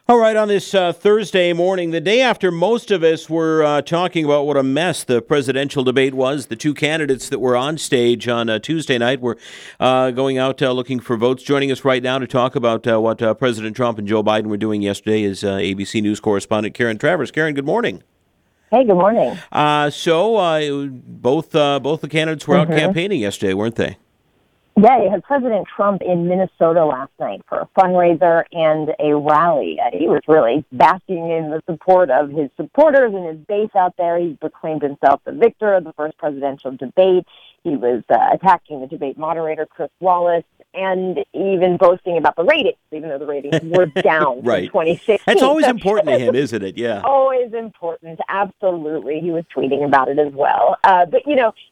All right, on this Thursday morning, the day after most of us were talking about what a mess the presidential debate was, the two candidates that were on stage on Tuesday night were going out looking for votes. Joining us right now to talk about what President Trump and Joe Biden were doing yesterday is ABC News correspondent Karen Travers. Karen, good morning. Hey, good morning. Both the candidates were out campaigning yesterday, weren't they? Yeah, you had President Trump in Minnesota last night for a fundraiser and a rally. He was really basking in the support of his supporters and his base out there. He proclaimed himself the victor of the first presidential debate. He was attacking the debate moderator, Chris Wallace, and even boasting about the ratings, even though the ratings were down right. from 2016. That's always important to him, isn't it? Yeah. Always important, absolutely. He was tweeting about it as well. But, you know,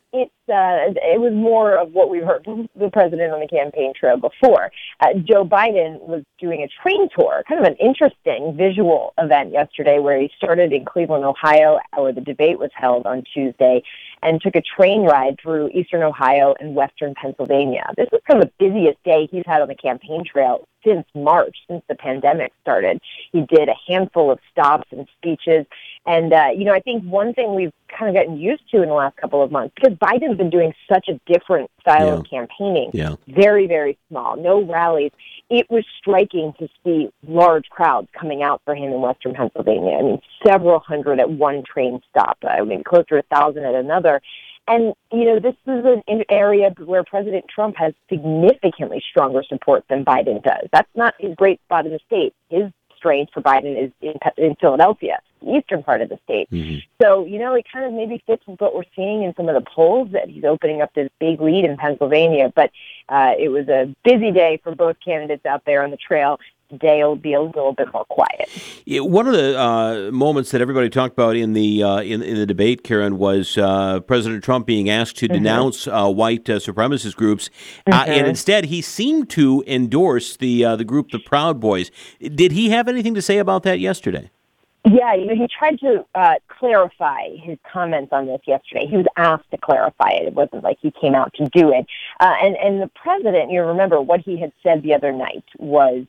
it was more of what we've heard from the president on the campaign trail before. Joe Biden was doing a train tour, kind of an interesting visual event yesterday where he started in Cleveland, Ohio, where the debate was held on Tuesday, and took a train ride through eastern Ohio and western Pennsylvania. This is kind of the busiest day he's had on the campaign trail since March, since the pandemic started. He did a handful of stops and speeches. And, I think one thing we've kind of gotten used to in the last couple of months, because Biden's been doing such a different style of campaigning, very, very small, no rallies. It was striking to see large crowds coming out for him in western Pennsylvania. I mean, several hundred at one train stop, close to 1,000 at another. And, this is an area where President Trump has significantly stronger support than Biden does. That's not his great spot in the state. His strength for Biden is in Philadelphia, the eastern part of the state. Mm-hmm. So, it kind of maybe fits with what we're seeing in some of the polls that he's opening up this big lead in Pennsylvania. But it was a busy day for both candidates out there on the trail. Today will be a little bit more quiet. Yeah, one of the moments that everybody talked about in the debate, Karen, was President Trump being asked to denounce white supremacist groups, and instead he seemed to endorse the group, the Proud Boys. Did he have anything to say about that yesterday? Yeah, he tried to clarify his comments on this yesterday. He was asked to clarify it. It wasn't like he came out to do it. And the president, you remember what he had said the other night was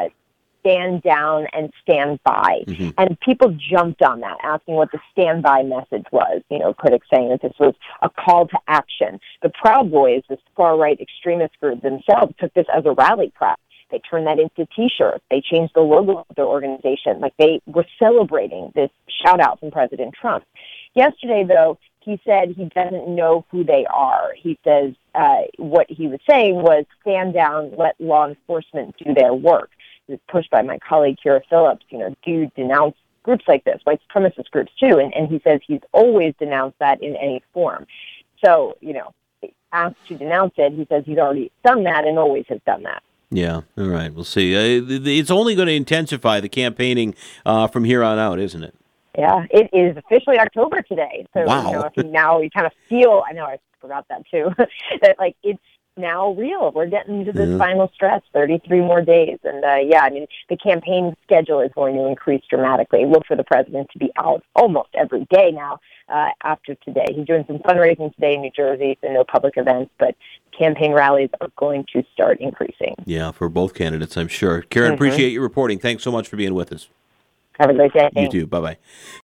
stand down and stand by. Mm-hmm. And people jumped on that, asking what the stand by message was. Critics saying that this was a call to action. The Proud Boys, this far-right extremist group themselves, took this as a rally cry. They turned that into T-shirts. They changed the logo of their organization. Like, they were celebrating this shout-out from President Trump. Yesterday, though, he said he doesn't know who they are. He says what he was saying was stand down, let law enforcement do their work. It was pushed by my colleague, Kira Phillips, do denounce groups like this, white supremacist groups too. And he says he's always denounced that in any form. So, asked to denounce it, he says he's already done that and always has done that. Yeah, all right. We'll see. It's only going to intensify the campaighting from here on out, isn't it? Yeah, it is officially October today. So, wow. You kind of feel, I know I forgot that too, that it's now real. We're getting to this final stretch, 33 more days. And the campaign schedule is going to increase dramatically. Look for the president to be out almost every day now after today. He's doing some fundraising today in New Jersey, so no public events, but campaign rallies are going to start increasing. Yeah, for both candidates, I'm sure. Karen, appreciate your reporting. Thanks so much for being with us. Have a great day. You too. Bye-bye.